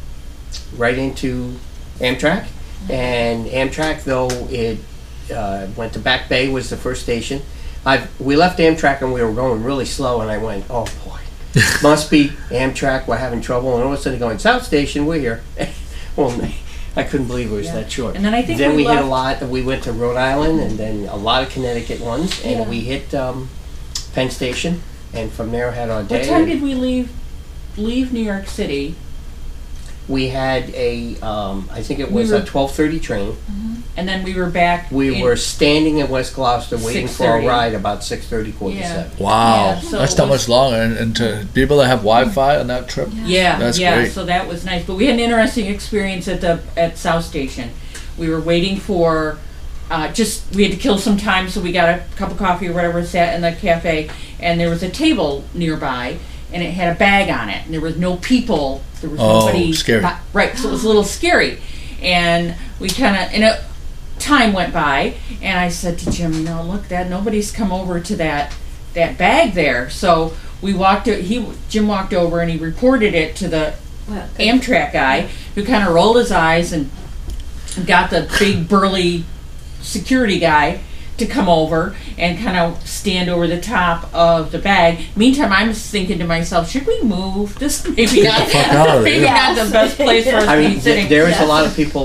Amtrak, and Amtrak, though it went to Back Bay, was the first station. We left Amtrak and we were going really slow, and I went, oh boy, must be Amtrak. We're having trouble, and all of a sudden going South Station. We're here. Well, I couldn't believe it was that short. And then I think then we hit a left- lot. We went to Rhode Island, and then a lot of Connecticut ones, and Yeah. we hit Penn Station, and from there had our day. What time did we leave New York City? We had I think it We was were- a 12:30 train. And then we were back. We in- were standing in West Gloucester waiting for our 6:30. ride about 6:30, quarter to Yeah. 7. Wow, Yeah, so that's it not was- much longer, and to be able to have Wi-Fi on that trip. Yeah, That's yeah. great. So that was nice. But we had an interesting experience at South Station. We were waiting for we had to kill some time, so we got a cup of coffee or whatever, sat in the cafe, and there was a table nearby, and it had a bag on it, and there was no people. There was nobody. scary. Right. So it was a little scary, and we kind of time went by, and I said to Jim, look, that nobody's come over to that bag there. So we Jim walked over and he reported it to the Well, good. Amtrak guy, who kind of rolled his eyes and got the big burly security guy to come over and kind of stand over the top of the bag. Meantime, I'm thinking to myself, should we move? This maybe not, fuck out of there, maybe not the best place for us I to mean, be sitting. there is a lot of people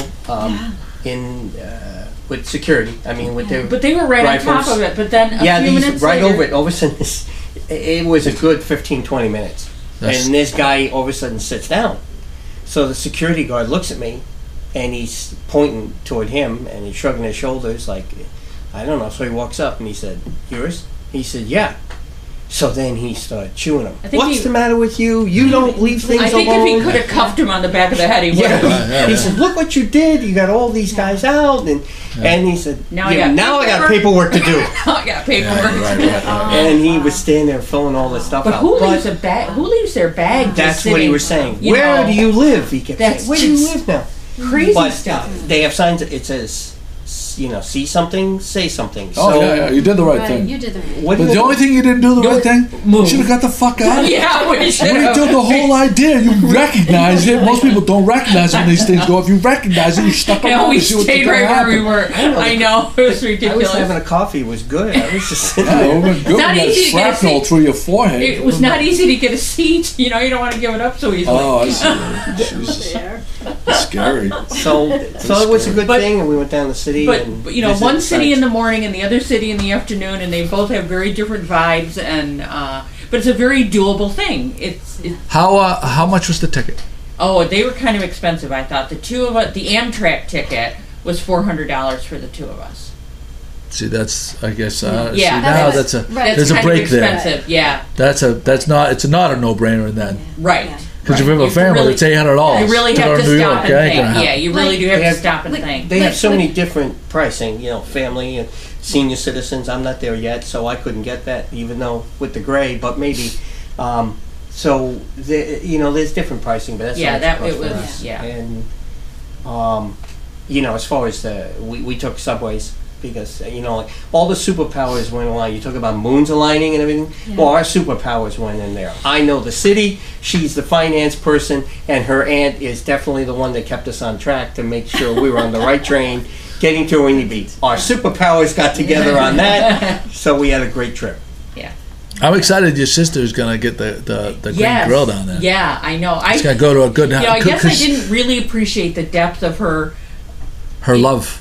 in with security. I mean, with their But they were right on top rifles. of it. But then a Yeah, few these minutes right later, over it. All of a sudden, it was a good 15, 20 minutes. That's- And this guy all of a sudden sits down. So the security guard looks at me, and he's pointing toward him, and he's shrugging his shoulders like, I don't know. So he walks up, and he said, yours? He said, yeah. So then he started chewing him. I think What's he- the matter with you? You don't leave things I think alone. if he could have cuffed him on the back of the head, he would Yeah, have. he said, "Look what you did! You got all these guys out," and he said, Now "Yeah, I got now I got paperwork." paperwork to do." I got paperwork. And he was standing there filling all this stuff But out. who leaves a bag? Who leaves their bag? just That's what he sitting, was saying. you Where know, do you live? He kept that's saying, "Where do you just live now?" Crazy But stuff. they have signs. It says see something, say something. Oh, So yeah, you did the right Right, thing. you did the right. what But do the you- only thing you didn't do the right thing, you Move. should have got the fuck out of it. Yeah, we should When you have. do the whole idea, you recognize it. Most people don't recognize when these things go. If you recognize it, you stuck Yeah, around we to see what's stayed going to right where happen. we were. I know, it was I ridiculous. was having a coffee. It was good. I was just sitting Yeah, it there. would have been good Not when you easy to had get a shrapnel seat. through your forehead. It was not easy to get a seat. You don't want to give it up so easily. Oh, I see. Jesus. There. It's scary. So it was a good But- thing, and we went down the city. and But visited one the city in sites. the morning and the other city in the afternoon, and they both have very different vibes. And but it's a very doable thing. It's How much was the ticket? they were kind of expensive. I thought the two of us, the Amtrak ticket was $400 for the two of us. See, that's I guess. Yeah, see, now that's- that's a right. there's a kind break of there. expensive. Yeah, That's not it's not a no-brainer in that. right. Yeah. Because if you have a family, really- it's $800. You really to go have to to New stop York. and That ain't think. gonna Yeah, happen. you really do have They to have- stop and think. They have so Like- many different pricing, family and senior citizens. I'm not there yet, so I couldn't get that, even though with the gray, but maybe. So, there's different pricing, but that's Yeah, how much that- cost it for was- us. yeah. And, as far as we took subways, because, like all the superpowers went along. You talk about moons aligning and everything. Yeah. Well, our superpowers went in there. I know the city. She's the finance person, and her aunt is definitely the one that kept us on track to make sure we were on the right train, getting to Winnie Beach. Our superpowers got together on that, so we had a great trip. I'm excited your sister's going to get the green Yes. grill down there. Yeah, I know. She's going to go to a good I guess I 'cause didn't really appreciate the depth of her love.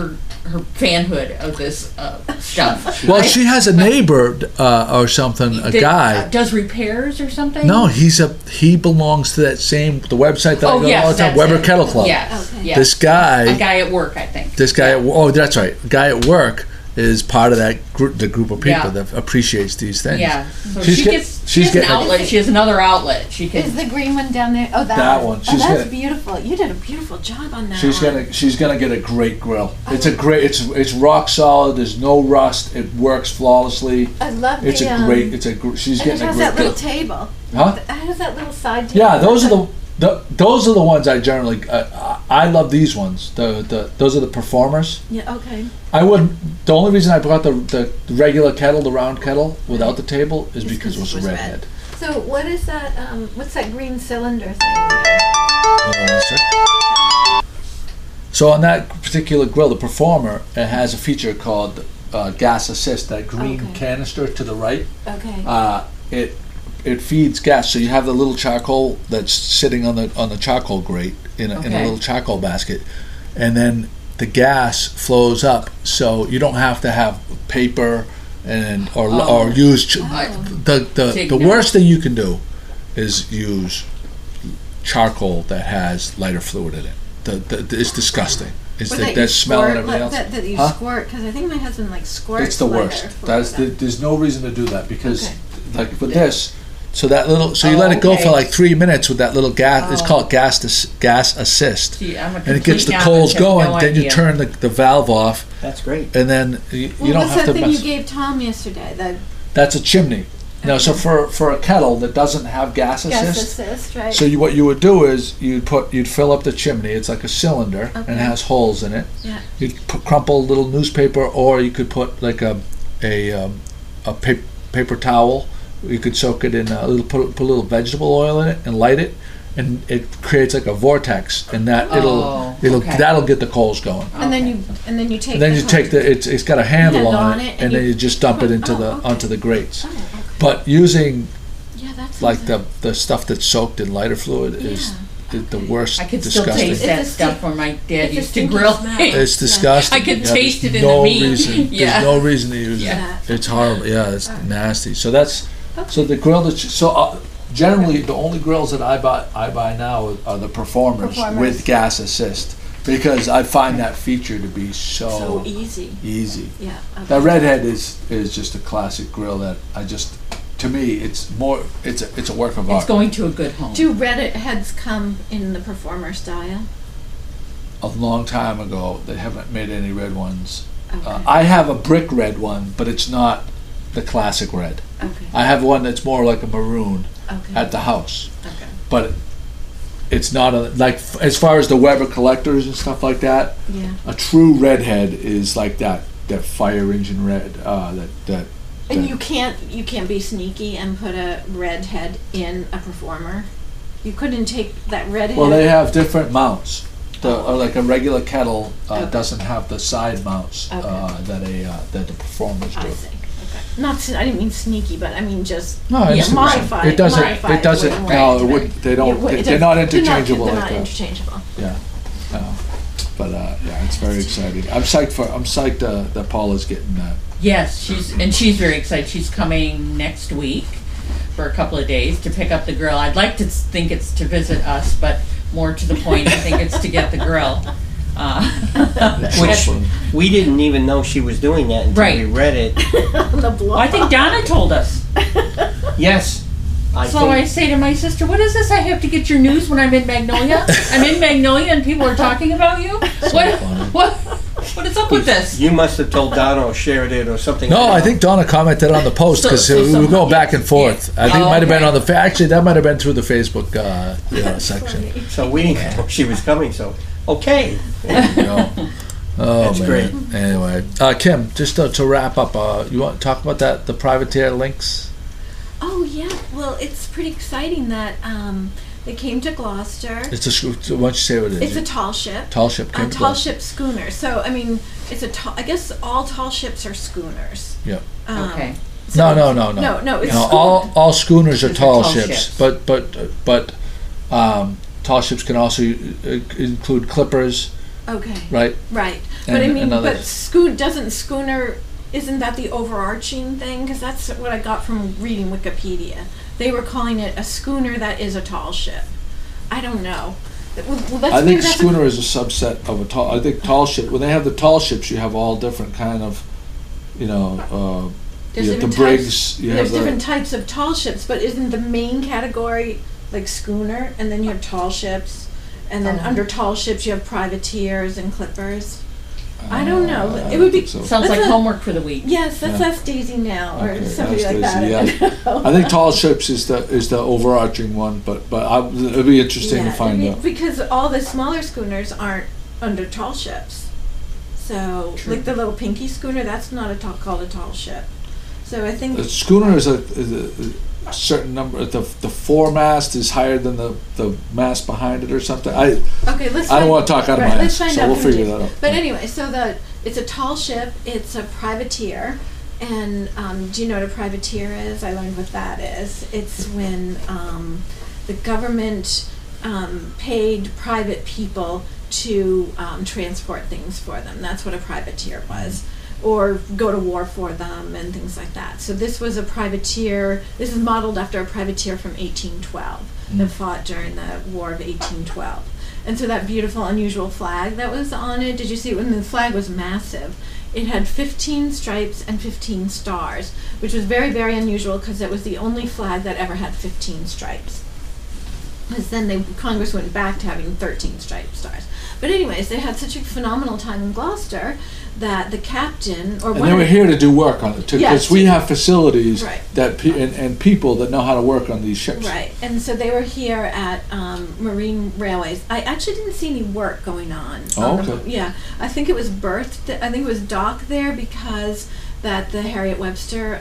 fanhood of this stuff. Well, she has a neighbor or something, a That, guy. does repairs or something. No, he belongs to the website that I Oh go yes, all the time, that's Weber it. Kettle Club. Yes, Okay. yes. This guy, a guy at work, I think. this guy, that's right. Guy at work is part of that group, the group of people Yeah. that appreciates these things. Yeah, so She's she get- gets. she's She has an getting a- outlet. She has another outlet. She can. Is the green one down there? Oh, that, That one. Oh, She's that's gonna- beautiful. You did a beautiful job on that. She's gonna get a great grill. It's a great. It's rock solid. There's no rust. It works flawlessly. I love It's the. a great. It's a. She's And it getting a has great that little grill. table. Huh? It has that little side table. Yeah, those are those are the ones I generally. I love these ones. Those are the performers. Yeah. Okay. I wouldn't. The only reason I brought the regular kettle, the round kettle, without the table, is because it was a redhead. So what is that? What's that green cylinder thing? Hold on a sec. So on that particular grill, the performer, it has a feature called gas assist. That green Okay. canister to the right, Okay. it feeds gas. So you have the little charcoal that's sitting on the charcoal grate in a Okay. little charcoal basket, and then the gas flows up. So you don't have to have paper or use the Take worst thing you can do is use charcoal that has lighter fluid in it. It's disgusting. It's Or that smell and everything else. That you Huh? squirt, because I think my husband like squirts. It's the worst. There's no reason to do that because, Okay. like with this, so you let it go okay. for like 3 minutes with that little gas. It's Oh. called gas assist, See, I'm a and it gets the complete coals novice, have going. no Then you idea. turn the valve off, That's great. and then you don't What's have that to thing mess. you gave Tom yesterday? The That's a chimney. No, so for a kettle that doesn't have gas gas assist. assist, right? So what you would do is you'd fill up the chimney. It's like a cylinder and Okay. it has holes in it. Yeah. You'd crumple a little newspaper, or you could put like a paper towel. You could soak it in put a little vegetable oil in it and light it, and it creates like a vortex, and that Oh, it'll okay. that'll get the coals going. and then Okay. you take. And then you take it's got a handle on it, and then you you just dump it put- into oh, okay. onto the grates. Oh, okay. But using Yeah, that's like the stuff that's soaked in lighter fluid is the worst. I could still disgusting. taste that It's a stuff stink- where my dad it's a used to stinky grill smell. things. It's disgusting. I could Yeah, taste there's it in the no meat. Reason, Yeah. There's no reason to use Yeah. it. It's horrible. Yeah, it's Alright. nasty. So that's so the grill that generally the only grills that I buy now are the performers with gas assist, because I find that feature to be so easy. easy. Yeah. Okay. That redhead is just a classic grill that to me it's a work of It's art. going to a good home. Do Reddit heads come in the performer style? A long time ago, they haven't made any red ones. Okay. I have a brick red one, but it's not the classic red. Okay. I have one that's more like a maroon Okay. at the house, Okay. but it's not like as far as the Weber collectors and stuff like that. Yeah. A true redhead is like that fire engine red. And you can't be sneaky and put a red head in a performer. You couldn't take that red head. Well, they have different mounts. Like a regular kettle Okay. doesn't have the side mounts Okay. that the performers do. I see. Okay. I didn't mean sneaky, but I mean just No, I understand. modify. It doesn't. modify It doesn't. wouldn't No, work. it wouldn't. They don't. It They're not interchangeable They're like not that. interchangeable. Yeah. No. But yeah, it's very exciting. I'm psyched that Paula's getting that. Yes, she's very excited. She's coming next week for a couple of days to pick up the grill. I'd like to think it's to visit us, but more to the point, I think it's to get the grill. Which we didn't even know she was doing that until we Right. read it. The blog. I think Donna told us. Yes. So I say to my sister, "What is this? I have to get your news when I'm in Magnolia. I'm in Magnolia, and people are talking about you. What is up with this?" You must have told Donna or shared it or something. No, I think Donna commented on the post because So we were going back and forth. I think it Oh, might have been okay. on the actually that might have been through the Facebook section. So we didn't know she was coming, so okay. You know. Oh, That's man. great. Anyway, Kim, just to wrap up, you want to talk about the privateer links? Oh yeah, well it's pretty exciting that they came to Gloucester. It's a why don't you say what it is? It's a tall ship. Tall ship. Came A to tall Gloucester. ship schooner. So I mean, it's a tall. I guess all tall ships are schooners. Yeah. Okay. So- No. No, it's No, schooner. all schooners are These are tall tall ships, ships. but tall ships can also include clippers, Okay. right? Right. But I And mean, another- but schooner, isn't that the overarching thing? Because that's what I got from reading Wikipedia. They were calling it a schooner that is a tall ship. I don't know. Well, I maybe think that's schooner is a subset of a tall. I think tall ship. When they have the tall ships, you have all different kind of, There's you have the different brigs. types. You There's have different the. types of tall ships, but isn't the main category like schooner, and then you have tall ships, and then under tall ships you have privateers and clippers? I don't know. It would be- think so. Sounds like Let's, homework for the week. Yes, let's Yeah. ask Daisy now, or Okay, somebody ask like that. Daisy, I don't know. I think tall ships is the overarching one, but it'd be interesting to find out. Because all the smaller schooners aren't under tall ships. So, True. like the little pinky schooner, that's not called a tall ship. So I think A schooner is a certain number. The foremast is higher than the mast behind it, or something. okay. Let's. I don't find- want to talk out of right, my let's ass, find so out we'll from figure Daisy. that out. But anyway, so it's a tall ship. It's a privateer, and do you know what a privateer is? I learned what that is. It's when the government paid private people to transport things for them. That's what a privateer was. Or go to war for them and things like that. So this was a privateer. This is modeled after a privateer from 1812 that fought during the War of 1812. And so that beautiful, unusual flag that was on it, did you see it? When the flag was massive, it had 15 stripes and 15 stars, which was very, very unusual because it was the only flag that ever had 15 stripes. Because then Congress went back to having 13 striped stars. But anyways, they had such a phenomenal time in Gloucester that the captain, or And one they of were the- here to do work on it too, because Yes. we have facilities Right. that and people that know how to work on these ships. Right, and so they were here at Marine Railways. I actually didn't see any work going on. Oh, the- okay. Yeah, I think it was berthed. I think it was docked there because that the Harriet Webster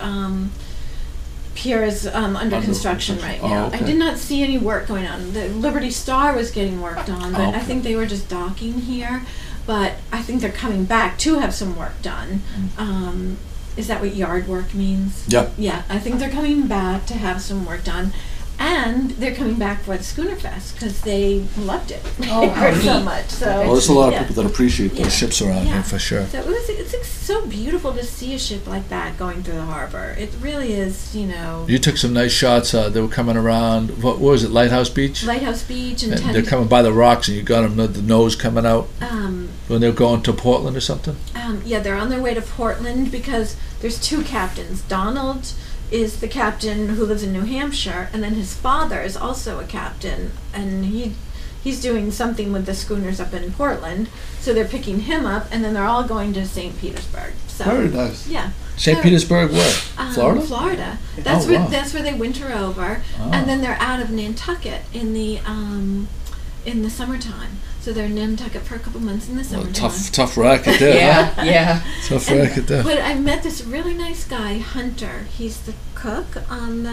pier is under construction right Oh, now. okay. I did not see any work going on. The Liberty Star was getting worked on, but Oh, I okay. think they were just docking here. But I think they're coming back to have some work done. Is that what yard work means? Yep. Yeah, I think they're coming back to have some work done, and they're coming back for the Schooner Fest because they loved it Oh, how so neat. much. So Well, there's a lot of yeah. people that appreciate Yeah. those ships around Yeah. here for sure. So it's so beautiful to see a ship like that going through the harbor. It really is, You took some nice shots. They were coming around. What was it? Lighthouse Beach. Lighthouse Beach and, And they're coming by the rocks, and you got them the nose coming out um, when they're going to Portland or something. yeah, they're on their way to Portland because there's two captains. Donald is the captain who lives in New Hampshire, and then his father is also a captain, and he's doing something with the schooners up in Portland. So they're picking him up, and then they're all going to St. Petersburg. So Very nice. yeah. St. So, Petersburg, where? Florida. Florida. Oh, wow. That's where they winter over, Oh. and then they're out of Nantucket in the in the summertime. So they're in Nantucket for a couple months in the Well, summertime. tough racket there. Huh? Yeah. Tough racket there. But I met this really nice guy, Hunter. He's the cook on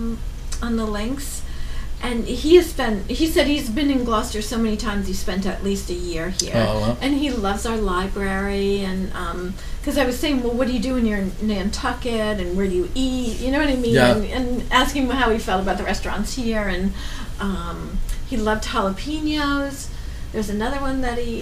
the Lynx, and he said he's been in Gloucester so many times. He spent at least a year here, Oh, wow. and he loves our library. And because I was saying, well, what do you do when you're in Nantucket, and where do you eat? You know what I mean? Yeah. And asking him how he felt about the restaurants here, and he loved jalapenos. There's another one that he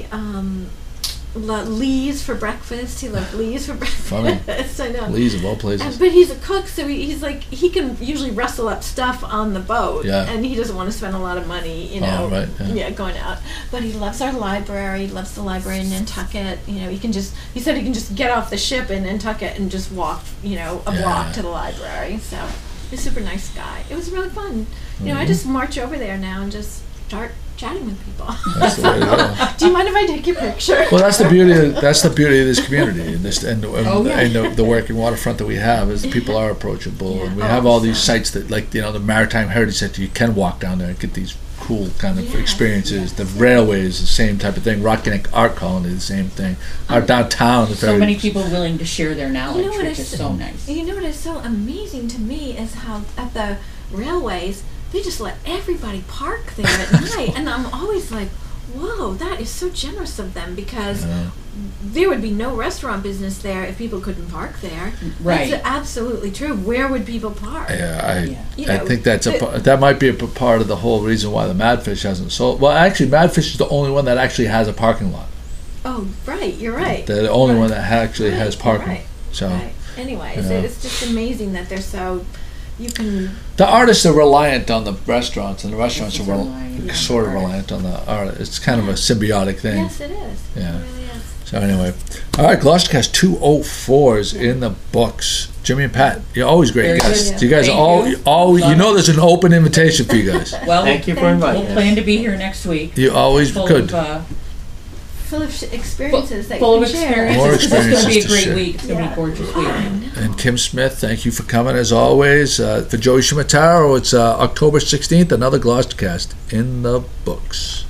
loved Lee's for breakfast. He loved Lee's for breakfast. Funny. I know. Lee's of all places. But he's a cook, so he's like, he can usually rustle up stuff on the boat, Yeah. and he doesn't want to spend a lot of money, you Oh, know, right, yeah. going out. But he loves our library. He loves the library in Nantucket. You know, he said he can just get off the ship in Nantucket and just walk, a Yeah. block to the library. So he's a super nice guy. It was really fun. You know, I Mhm. just march over there now and just start chatting with people. That's the way to go. Do you mind if I take your picture? Well, that's the beauty. That's the beauty of this community, and Oh, yeah. and the working waterfront that we have is people are approachable, Yeah. and we Oh, have all these awesome. sites that, like the Maritime Heritage Center. You can walk down there and get these cool kind of Yes, experiences. yes. The railways, the same type of thing. Rockneck Art Colony, the same thing. Our downtown, is So very many people willing to share their knowledge, what which is so nice. You know what is so amazing to me is how at the railways they just let everybody park there at night, and I'm always like, whoa, that is so generous of them, because Yeah. there would be no restaurant business there if people couldn't park there. Right. That's absolutely true. Where would people park? Yeah, You I know, think that's but- that might be a part of the whole reason why the Madfish hasn't sold. Well, actually, Madfish is the only one that actually has a parking lot. Oh, right. You're right. They're the only Right. one that actually Right, has you're parking. right. So. Right. Anyways, Yeah. it's just amazing that they're so. You can. The artists are reliant on the restaurants, and the restaurants are Yes, reliant, yeah. sort of reliant on the art. It's kind of a symbiotic thing. Yes, it is. Yeah. It really is. So anyway, all right, Gloucestercast 204 is in the books. Jimmy and Pat, you're always great Very guests. good. You guys Thank are you. all you Love know. it. There's an open invitation for you guys. Well, Thank you for Thank inviting we'll us. plan to be here next week. You always Full could. of, Full of experiences that full you of can share. More experiences. It's going to be a experiences to great share. week. It's going to be a gorgeous week. And Kim Smith, thank you for coming as always. For Joey Shimataro, it's October 16th, another Gloucestercast in the books.